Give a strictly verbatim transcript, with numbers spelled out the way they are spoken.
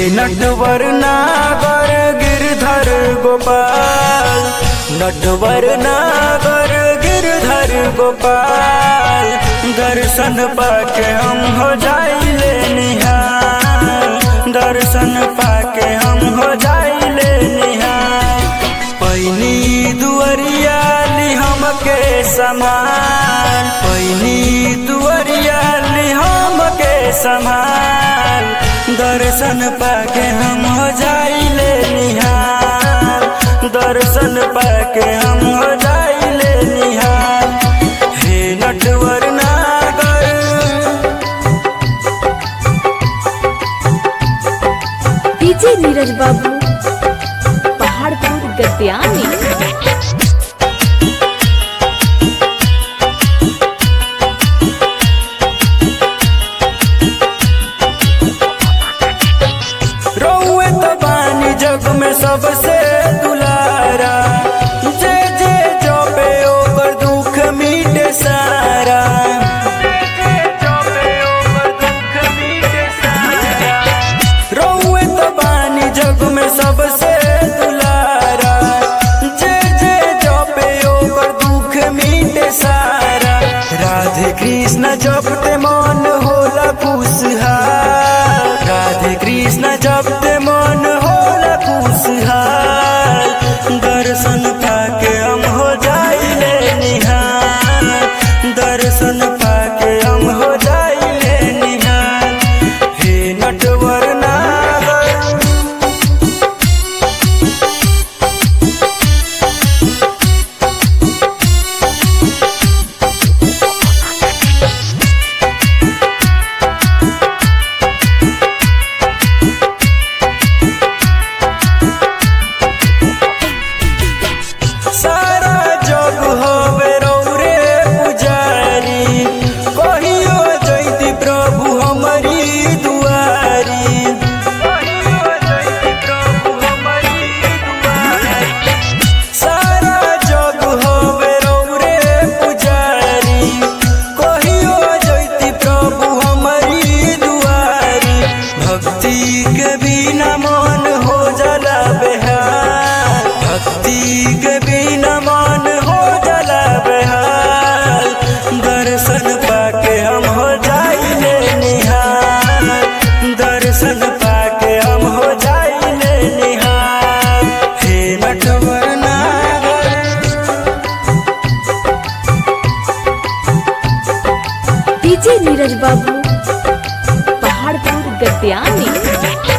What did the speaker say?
नटवर नागर गिरधर गोपाल, नटवर नागर गिरधर गोपाल, दर्शन पाके हम हो जाइले निहाल, दर्शन पाके हम हो जाइले निहाल। पैनी दुअरिया ली हमके समान, पैनी दुअरिया ली हमके समान, दर्शन पाके हम हो जाइले निहाल, दर्शन पाके हम हो जाइले निहाल। हे नटवर नागर डीजे नीरज बाबू पहाड़पुर गद्यानी। जग में सबसे दुलारा, जे जे जो पे ओकर दुख मिटे सारा, रउए तो बानी जग में सबसे दुलारा, जे जे जो पे ओकर दुख मिटे सारा। राधे कृष्ण जपते मन होला खुशहाल, राधे कृष्ण जपते मन होला खुशहाल, दर्शन पाके हम हो जाइले निहाल, दर्शन पाके हम हो जाइले निहाल। हे नटवर नागर सारा जग होवे रौरे पुजारी, कहियो जैती प्रभु हमारी दुआरी, कहियो जैती प्रभु हमारी दुआरी। सारा जग होवे रौरे पुजारी, कहियो जैती प्रभु हमारी दुआरी। भक्ति के बिना मन हो जाला बेहाल, भक्ति के बिना मन हो जाला बेहाल, दर्शन पाके हम हो जाइले निहाल, दर्शन पाके हम हो जाइले निहाल। हे नटवर नागर डीजे नीरज बाबू पहाड़पुर गद्यानी।